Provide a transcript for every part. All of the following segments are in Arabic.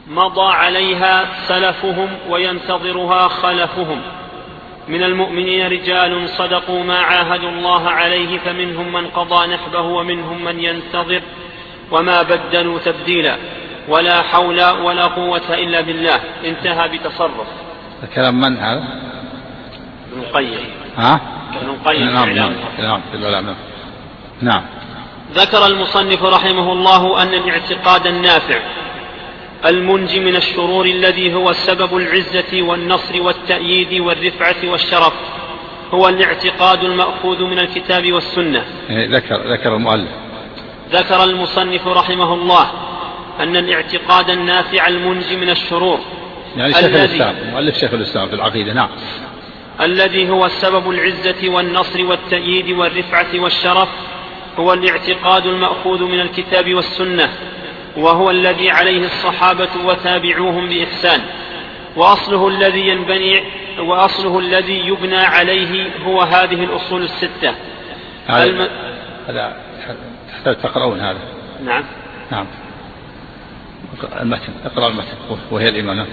مضى عليها سلفهم وينتظرها خلفهم. من المؤمنين رجال صدقوا ما عاهدوا الله عليه فمنهم من قضى نحبه ومنهم من ينتظر وما بدلوا تبديلا ولا حول ولا قوة إلا بالله. انتهى بتصرف. الكلام من هذا؟ ابن القيم. ابن القيم. نعم. ذكر المصنف رحمه الله أن الاعتقاد النافع المنجي من الشرور الذي هو سبب العزة والنصر والتأييد والرفعة والشرف هو الاعتقاد المأخوذ من الكتاب والسنة. ذكر المؤلف. ذكر المصنف رحمه الله أن الاعتقاد النافع المنجي من الشرور يعني مؤلف شيخ الإسلام في العقيدة. نعم. الذي هو سبب العزة والنصر والتأييد والرفعة والشرف هو الاعتقاد المأخوذ من الكتاب والسنة وهو الذي عليه الصحابة وتابعوهم بإحسان وأصله الذي يبنى عليه هو هذه الأصول الستة. هذا تحتاج تقرؤون هذا. نعم. المتن. اقرأ المتن وهي الإيمان.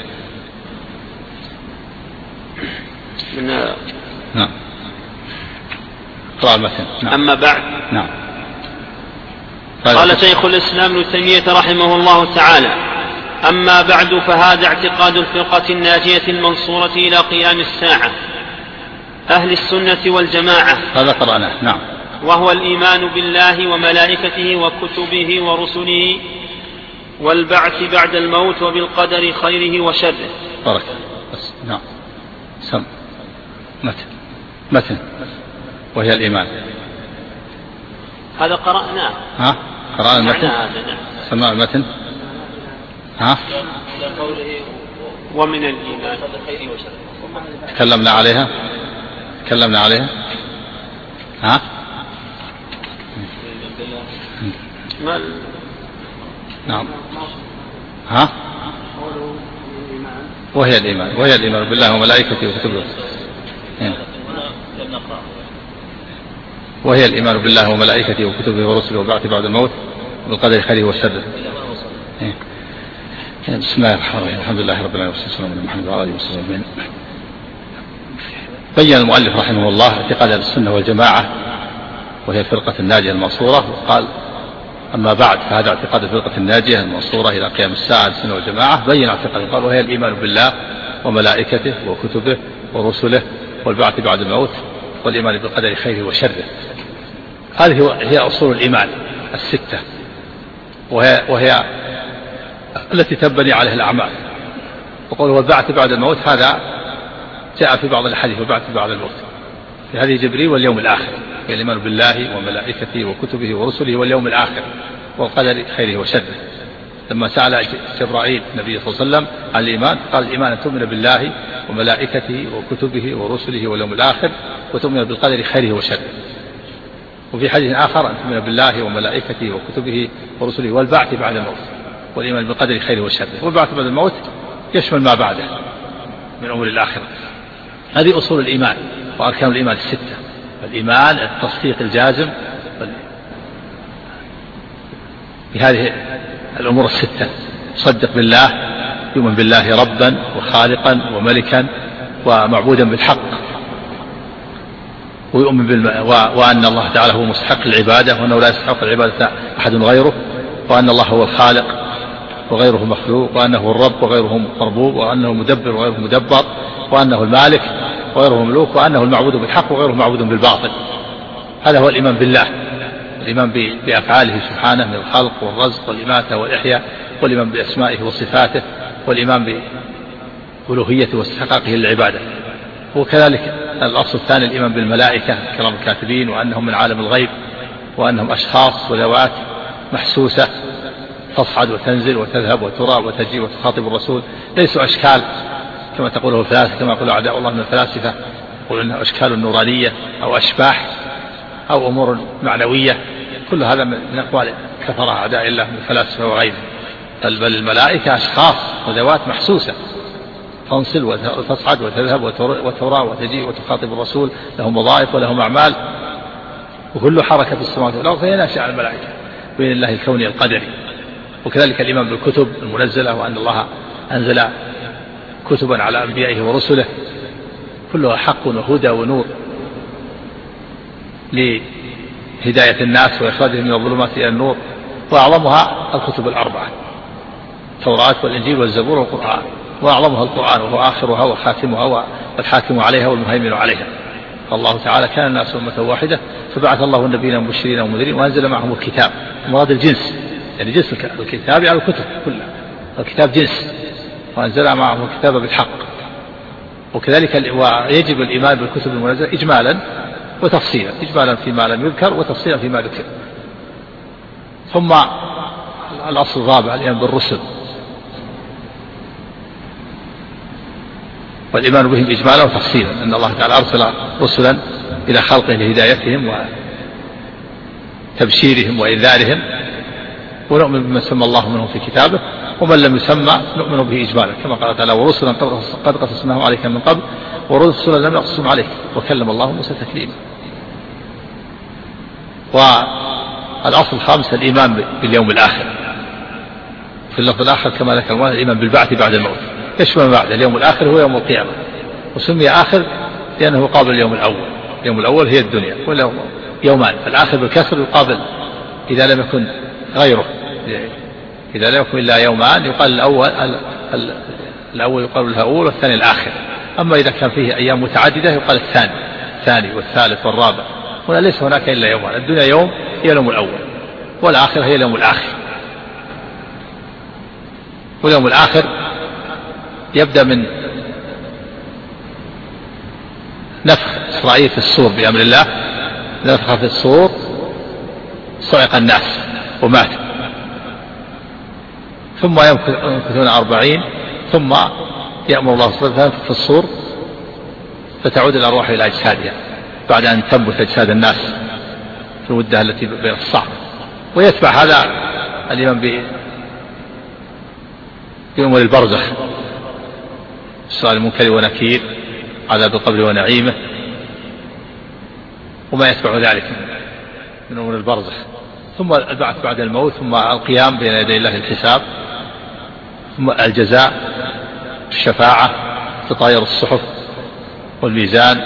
نعم. اقرأ المتن. نعم. أما بعد. نعم. قال شيخ الإسلام ابن تيمية رحمه الله تعالى: أما بعد فهذا اعتقاد الفرقة الناجية المنصورة إلى قيام الساعة أهل السنة والجماعة. هذا قرأناه. نعم. وهو الإيمان بالله وملائكته وكتبه ورسله والبعث بعد الموت وبالقدر خيره وشره. بارك. نعم. سم. متن. وهي الإيمان. هذا قرأناه. قرأنا المتن. سمع المتن. قوله ومن الإيمان تكلمنا عليها. نعم. وهي الإيمان بالله وملائكته وكتبه. وهي الإيمان بالله وملائكته وكتبه ورسله وبعث بعد الموت بالقدر خيره وشره. بسم الله الرحمن الرحيم. الحمد لله رب العالمين والصلاة والسلام على محمد وعلى آله وصحبه أجمعين. بين المؤلف رحمه الله اعتقاد السنة والجماعة وهي الفرقة الناجية المنصورة، وقال: أما بعد فهذا اعتقاد الفرقة الناجية المنصورة إلى قيام الساعة السنة والجماعة. بين اعتقاد، قال: وهي الإيمان بالله وملائكته وكتبه ورسله والبعث بعد الموت والإيمان بالقدر خيره وشره. هذه هي أصول الإيمان الستة، وهي التي تنبني عليها الأعمال. وقوله والبعث بعد الموت هذا جاء في بعض الحديث: والبعث بعد الموت في هذه جبريل واليوم الآخر، الإيمان بالله وملائكته وكتبه ورسله واليوم الآخر والقدر خيره وشره. لما سأل جبرائيل النبي صلى الله عليه وسلم عن الإيمان قال: الإيمان أن تؤمن بالله وملائكته وكتبه ورسله واليوم الآخر وتؤمن بالقدر خيره وشره. وفي حديث آخر: أن تؤمن بالله وملائكته وكتبه ورسله والبعث بعد الموت والإيمان بالقدر خيره وشره. والبعث بعد الموت يشمل ما بعده من أمور الآخرة. هذه أصول الإيمان وأركان الإيمان الستة. الإيمان التصديق الجازم بهذه الأمور الستة: صدق بالله، يؤمن بالله ربا وخالقا وملكا ومعبودا بالحق، ويؤمن وأن الله تعالى هو مستحق العبادة وأنه لا يستحق العبادة أحد غيره، وأن الله هو الخالق وغيره مخلوق، وأنه الرب وغيره مربوب، وأنه المدبر وغيره مدبر، وأنه المالك وغيره مملوك، وأنه المعبود بالحق وغيره معبود بالباطل. هذا هو الإيمان بالله، الإيمان بأفعاله سبحانه من الخلق والرزق والإماتة والإحياء، والإيمان بأسمائه وصفاته، والإيمان بألوهيته واستحقاقه للعبادة. وكذلك الأصل الثاني الإيمان بالملائكة الكرام الكاتبين، وأنهم من عالم الغيب، وأنهم أشخاص وذوات محسوسة تصعد وتنزل وتذهب وترى وتجي وتخاطب الرسول، ليسوا أشكال كما تقوله الفلاسفة، كما يقول أعداء الله من الفلاسفة، يقولون أنها أشكال نورانية أو أشباح أو أمور معنوية. كل هذا من أقوال كفرها أعداء الله من الفلاسفة وغيرهم. بل الملائكة أشخاص وذوات محسوسة تنصل وتصعد وتذهب وترى وتجي وتخاطب الرسول، لهم وظائف ولهم أعمال، وكل حركة في السماوات والأرض فهي ناشئة عن الملائكة بين الله الكوني القدري. وكذلك الإيمان بالكتب المنزلة، وأن الله أنزل كتبا على أنبيائه ورسله كلها حق وهدى ونور لهداية الناس وإخراجهم من الظلمات إلى النور، وأعظمها الكتب الأربعة: التوراة والإنجيل والزبور والقرآن، وأعظمها القرآن وهو آخرها وخاتمها والحاكم عليها والمهيمن عليها. فالله تعالى: كان الناس أمة واحدة فبعث الله النبيين مبشرين ومنذرين وأنزل معهم الكتاب. مراد الجنس، يعني جنس الكتاب على الكتب كلها، الكتاب جنس، وأنزل معهم الكتاب بالحق. وكذلك ويجب الإيمان بالكتب المنزلة إجمالا وتفصيلا، إجمالا فيما لم يذكر وتفصيلا فيما ذكر. ثم الأصل الرابع الإيمان بالرسل، والإيمان بهم إجمالا وتفصيلا، أن الله تعالى أرسل رسلا إلى خلقه لهدايتهم وتبشيرهم وإنذارهم، ونؤمن بما سمى الله منهم في كتابه، ومن لم يسمى نؤمن به إجمالا، كما قال تعالى: ورسلا قد قصصناهم عليك من قبل ورسلا لم نقصصهم عليك وكلم الله موسى تكليما. والأصل الخامس الإيمان باليوم الآخر، في اللفظ الآخر كما ذكر الله الإيمان بالبعث بعد الموت، يشمل بعد اليوم الآخر هو يوم القيامة، وسمي آخر لأنه يقابل اليوم الأول. اليوم الأول هي الدنيا، ولا يومان، فالآخر بالكسر يقابل إذا لم يكن غيره، إذا لم يكن إلا يومان يقال الأول يقال له أول والثاني الآخر. أما إذا كان فيه أيام متعددة يقال الثاني والثالث والرابع. هنا ليس هناك إلا يومان، الدنيا يوم هي اليوم الأول، والآخر هي اليوم الآخر. واليوم الآخر يبدأ من نفخ إسرائيل في الصور بأمر الله، نفخ في الصور صعق الناس وماتوا، ثم يمكثون 40، ثم يأمر الله سبحانه وتعالى في الصور فتعود الأرواح إلى أجسادها بعد أن تنبت أجساد الناس في المدة التي بين الصعق. ويتبع هذا الإيمان بأمور البرزخ، السؤال المنكر ونكير، عذاب القبر ونعيمه، وما يتبع ذلك من أمور البرزخ، ثم البعث بعد الموت، ثم القيام بين يدي الله الحساب، ثم الجزاء، الشفاعة، تطاير الصحف والميزان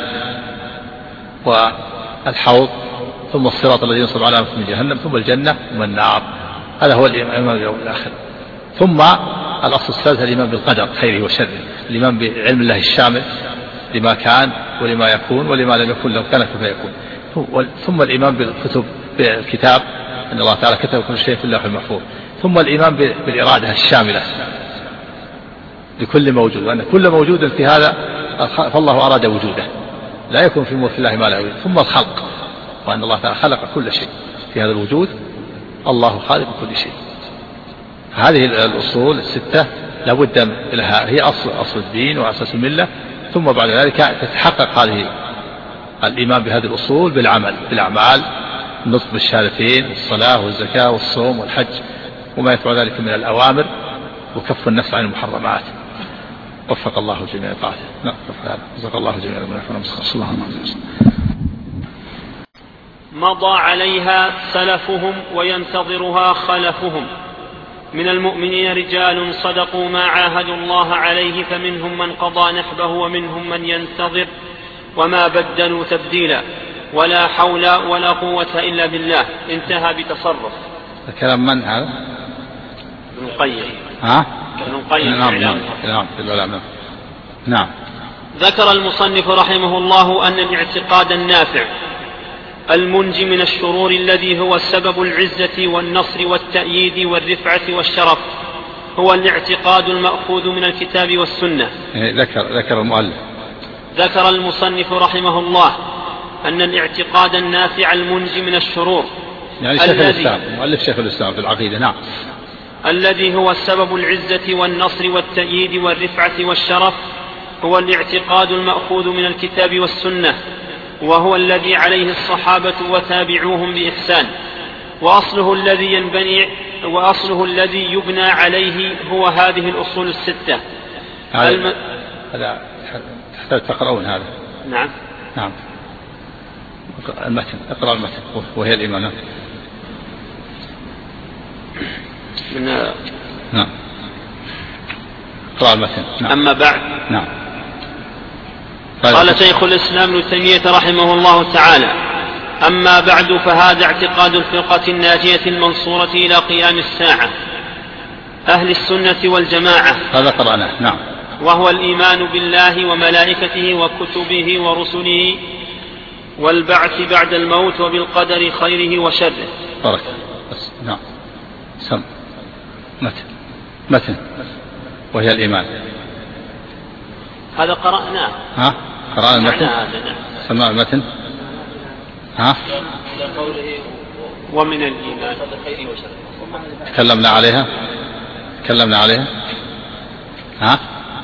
والحوض، ثم الصراط الذي ينصب على من جهنم، ثم الجنة ثم النار. هذا هو الإيمان باليوم الآخر. ثم الأصل الثالث الإيمان بالقدر خيره وشره، الإيمان بعلم الله الشامل لما كان ولما يكون ولما لم يكن لو كان كيف يكون. ثم الإيمان بالكتب، بالكتاب، أن الله تعالى كتب كل شيء في اللوح المحفوظ. ثم الإيمان بالإرادة الشاملة لكل موجود، وأن كل موجود في هذا فالله أراد وجوده، لا يكون في ملك الله ما لا يريد. ثم الخلق، وأن الله تعالى خلق كل شيء في هذا الوجود، الله خالق كل شيء. هذه الأصول الستة لابد لها، هي أصل الدين وأساس الملة. ثم بعد ذلك تتحقق هذه الإيمان بهذه الأصول بالأعمال، النطق بالشهادتين والصلاة والزكاة والصوم والحج وما يتبع ذلك من الأوامر، وكف النفس عن المحرمات. وفق الله جميع طاعته. وفق الله جميع المنافقين. صلى الله عليه وسلم. مضى عليها سلفهم وينتظرها خلفهم، من المؤمنين رجال صدقوا ما عاهدوا الله عليه، فمنهم من قضى نحبه ومنهم من ينتظر، وما بدلوا تبديلا، ولا حول ولا قوة إلا بالله. انتهى بتصرف. الكلام من هذا؟ ابن القيم. ابن القيم. نعم. ذكر المصنف رحمه الله أن الاعتقاد النافع المنجي من الشرور الذي هو سبب العزة والنصر والتأييد والرفعة والشرف هو الاعتقاد المأخوذ من الكتاب والسنة. ذكر المؤلف. ذكر المصنف رحمه الله أن الاعتقاد النافع المنجي من الشرور، يعني شيخ الإسلام، مؤلف شيخ الإسلام في العقيدة. نعم. الذي هو سبب العزة والنصر والتأييد والرفعة والشرف هو الاعتقاد المأخوذ من الكتاب والسنة، وهو الذي عليه الصحابة وتابعوهم بإحسان، وأصله الذي يبنى عليه هو هذه الأصول الستة. هذا تقرؤون هذا؟ نعم. اقرأ المتن وهي الإيمان. نعم. قرأ المتن. نعم. أما بعد. نعم. قال شيخ الإسلام ابن تيمية رحمه الله تعالى: أما بعد، فهذا اعتقاد الفرقة الناجية المنصورة إلى قيام الساعة، أهل السنة والجماعة. هذا قرأناه. نعم. وهو الإيمان بالله وملائكته وكتبه ورسله والبعث بعد الموت وبالقدر خيره وشره. بارك. نعم. سم. متن. وهي الإيمان. هذا قرأناه. ها؟ قرأنا المتن. سمع المتن. ها؟ ومن الإيمان. تكلمنا عليها. ها؟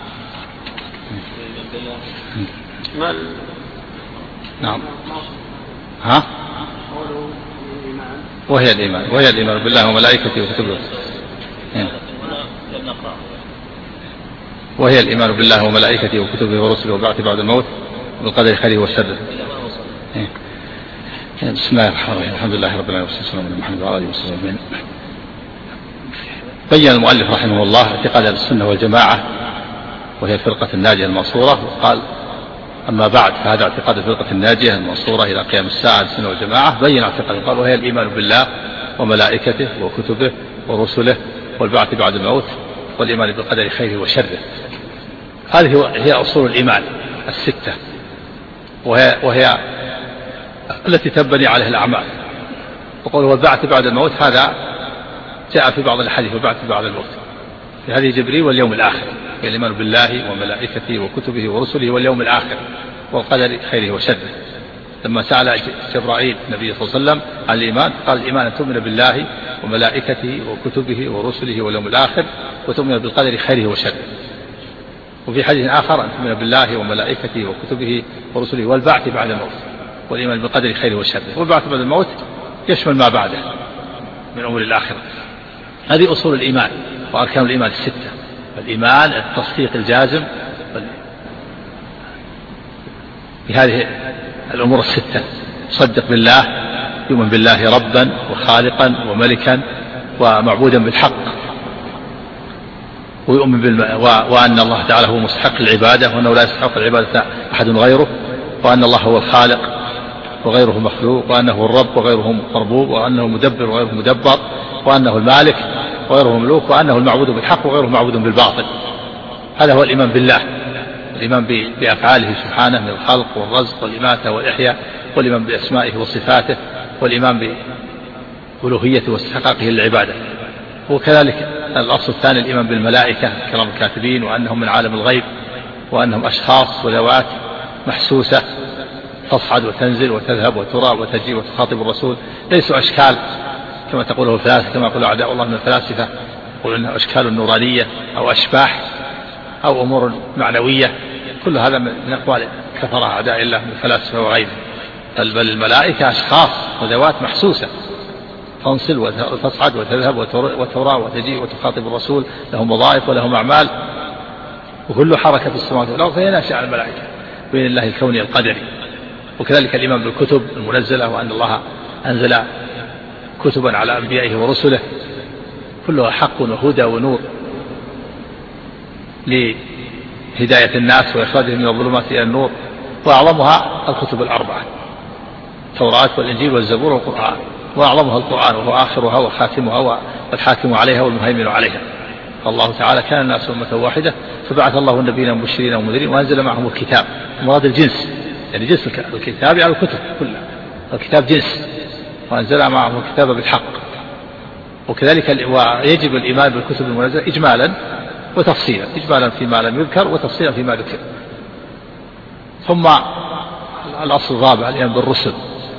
نعم. ها؟ وهي الإيمان بالله وملائكته وكتبه. وهي الإيمان بالله وملائكته وكتبه ورسله والبعث بعد الموت بالقدر خيره وشره. بسم الله الرحمن الرحيم. الحمد لله رب العالمين والصلاة والسلام على محمد وعلى آله وصحبه أجمعين. بين المؤلف رحمه الله اعتقاد السنة والجماعة وهي الفرقة الناجية المنصورة، وقال: أما بعد، فهذا اعتقاد الفرقة الناجية المنصورة إلى قيام الساعة السنة والجماعة. بين اعتقاد، قال: وهي الإيمان بالله وملائكته وكتبه ورسله والبعث بعد الموت والإيمان بالقدر خيره وشره. هذه هي أصول الإيمان الستة، وهي التي تنبني عليها الأعمال. وقوله والبعث بعد الموت هذا جاء في بعض الحديث: والبعث بعد الموت في هذه جبريل واليوم الآخر، الإيمان بالله وملائكته وكتبه ورسله واليوم الآخر والقدر خيره وشره. لما سأل جبرائيل النبي صلى الله عليه وسلم عن الإيمان، قال: الإيمان أن تؤمن بالله وملائكته وكتبه ورسله واليوم الآخر وتؤمن بالقدر خيره وشره. وفي حديث آخر: أن تؤمن بالله وملائكته وكتبه ورسله والبعث بعد الموت والإيمان بالقدر خيره وشره. والبعث بعد الموت يشمل ما بعده من أمور الآخرة. هذه أصول الإيمان وأركان الإيمان الستة. الإيمان التصديق الجازم بهذه الأمور الستة: يصدق بالله، يؤمن بالله ربا وخالقا وملكا ومعبودا بالحق، ويؤمن وأن الله تعالى هو مستحق العبادة، وأنه لا يستحق العبادة أحد غيره، وأن الله هو الخالق وغيره مخلوق، وأنه الرب وغيره مربوب، وأنه المدبر وغيره مدبر، وأنه المالك وغيره مملوك، وأنه المعبود بالحق وغيره معبود بالباطل. هذا هو الإيمان بالله، الإيمان بأفعاله سبحانه من الخلق والرزق والإماتة والإحياء، والإيمان بأسمائه وصفاته، والإيمان بألوهيته واستحقاقه للعبادة. وكذلك الأصل الثاني الإيمان بالملائكة كرام الكاتبين، وأنهم من عالم الغيب، وأنهم أشخاص وذوات محسوسة تصعد وتنزل وتذهب وترى وتجي وتخاطب الرسول، ليسوا أشكال كما تقوله الفلاسفة، كما يقول أعداء الله من الفلاسفة، يقول أنها أشكال نورانية أو أشباح أو أمور معنوية. كل هذا من أقوال كفر أعداء الله من الفلاسفة وغيره. بل الملائكة أشخاص وذوات محسوسة تنصل وتصعد وتذهب وترى وتجي وتخاطب الرسول، لهم وظائف ولهم أعمال، وكل حركة في السماوات والأرض فهي ناشئة عن الملائكة بين الله الكوني القدري. وكذلك الإيمان بالكتب المنزلة، وأن الله أنزل كتبا على أنبيائه ورسله، كلها حق وهدى ونور لهداية الناس وإخراجهم من الظلمات إلى النور. وأعظمها الكتب الأربعة: التوراة والإنجيل والزبور والقرآن، وأعظمها القرآن، وهو آخرها وخاتمها والحاكم عليها والمهيمن عليها. الله تعالى: كان الناس أمة واحدة فبعث الله النبيين مبشرين ومنذرين وأنزل معهم الكتاب. مراد الجنس، يعني جنس الكتاب على الكتب كلها، الكتاب جنس، وأنزل معهم الكتاب بالحق. وكذلك ويجب الإيمان بالكتب المنزلة إجمالا وتفصيلا، إجمالا فيما لم يذكر وتفصيلا فيما ذكر. ثم الأصل الرابع الإيمان بالرسل،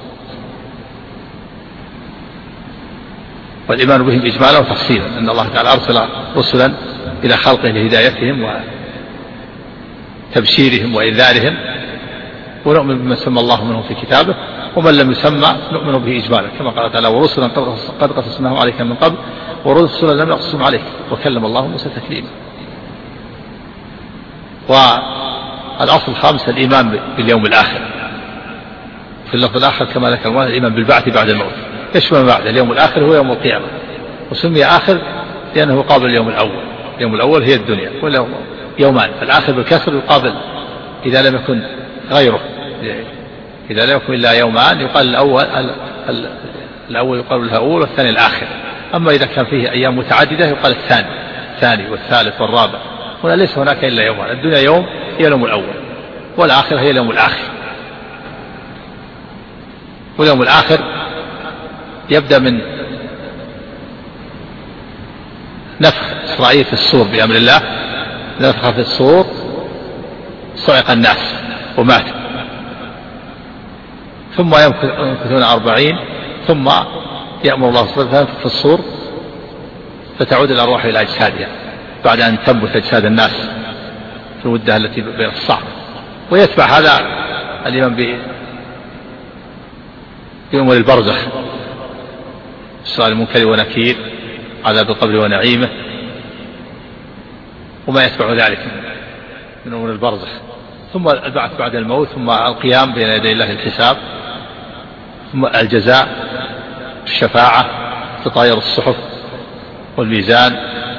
والإيمان بهم إجمالا وتفصيلا، أن الله تعالى أرسل رسلا إلى خلقه لهدايتهم وتبشيرهم وإنذارهم، ونؤمن بما سمى الله منهم في كتابه، ومن لم يسمى نؤمن به إجمالا، كما قال تعالى: ورسلا قد قصصناهم عليك من قبل ورسلا لم نقصصهم عليك وكلم الله موسى تكليما. والأصل الخامس الإيمان باليوم الآخر. في اللفظ الآخر كما ذكر الإيمان بالبعث بعد الموت، يشمل بعد اليوم الآخر هو يوم القيامة، وسمي آخر لأنه يقابل اليوم الأول. اليوم الأول هي الدنيا، ولا يومان. الآخر بالكسر يقابل إذا لم يكن غيره، إذا لم يكن إلا يومان يقال الأول يقال له أول والثاني الآخر. أما إذا كان فيه أيام متعددة يقال الثاني والثالث والرابع. هنا ليس هناك إلا يومان، الدنيا يوم هي اليوم الأول، والآخر هي اليوم الآخر. واليوم الآخر يبدأ من نفخ إسرائيل في الصور بأمر الله، نفخ في الصور صعق الناس وماتوا، ثم يمكثون 40، ثم يأمر الله سبحانه وتعالى في الصور فتعود الأرواح إلى أجسادها بعد أن تنبت أجساد الناس في المدة التي بين الصعب. ويتبع هذا الإيمان بأمور البرزخ، سؤال المنكر ونكير، عذاب القبر ونعيمه، وما يتبع ذلك من أمور البرزخ، ثم البعث بعد الموت، ثم القيام بين يدي الله الحساب، ثم الجزاء، الشفاعة، تطاير الصحف والميزان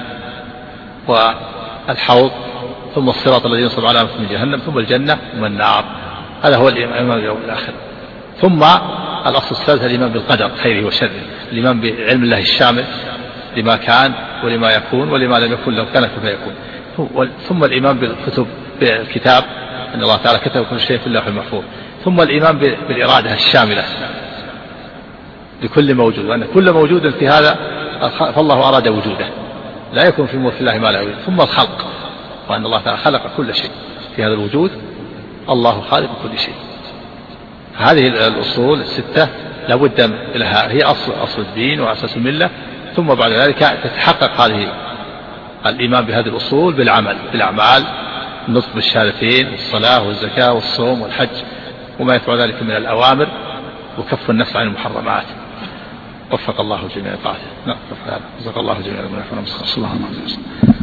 والحوض، ثم الصراط الذي ينصب على من جهنم، ثم الجنة ثم النار. هذا هو الإيمان باليوم الآخر. ثم الأصل الثالث الإيمان بالقدر خيره وشره، الإيمان بعلم الله الشامل لما كان ولما يكون ولما لم يكن لو كان كيف يكون. ثم الإيمان بالكتاب أن الله تعالى كتب كل شيء في اللوح المحفوظ. ثم الإيمان بالإرادة الشاملة لكل موجود، وأن كل موجود في هذا فالله أراد وجوده، لا يكون في ملك الله ما لا يريد. ثم الخلق، وأن الله تعالى خلق كل شيء في هذا الوجود، الله خالق كل شيء. هذه الأصول الستة لابد لها، هي أصل الدين وأساس الملة. ثم بعد ذلك تتحقق هذه الإيمان بهذه الأصول بالأعمال، النطق بالشهادتين والصلاة والزكاة والصوم والحج وما يتبع ذلك من الأوامر، وكف النفس عن المحرمات. وفق الله جميع طاعته. وفق الله جميع من يفعل. صلى الله عليه وسلم.